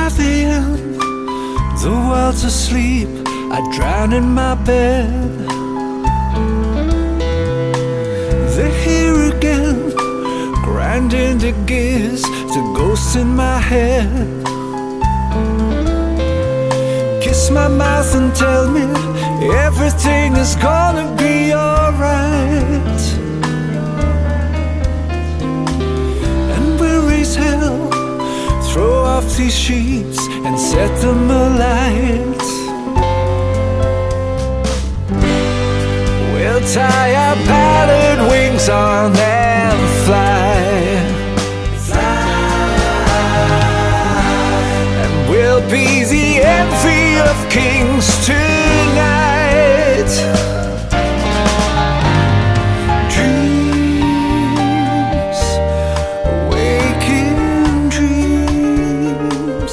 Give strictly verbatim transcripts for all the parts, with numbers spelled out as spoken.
five a.m. The world's asleep, I drown in my bed. They're here again, grinding the gears, the ghosts in my head. Kiss my mouth and tell me everything is gonna be alright. And we'll raise hell, throw off these sheets and set them alight. We'll tie our padded wings on and fly. And we'll be the envy of kings tonight. Dreams, waking dreams.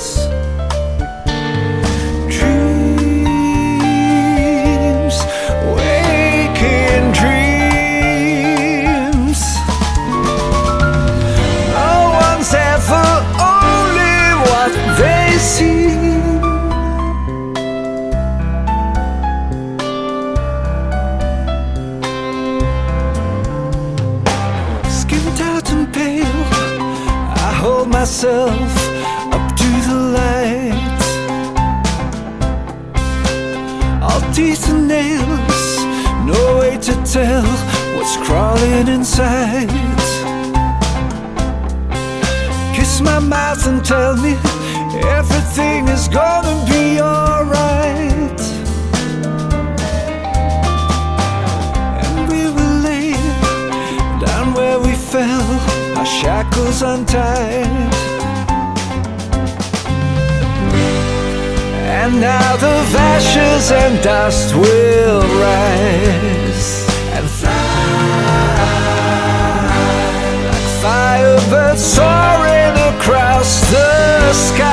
Dreams, waking dreams. No one's ever only what they see. I hold myself up to the light. All teeth and nails, no way to tell what's crawling inside. Kiss my mouth and tell me everything is gonna be alright. And we will lay down where we fell, our shackles untied. And now the ashes and dust will rise and fly like firebirds soaring across the sky.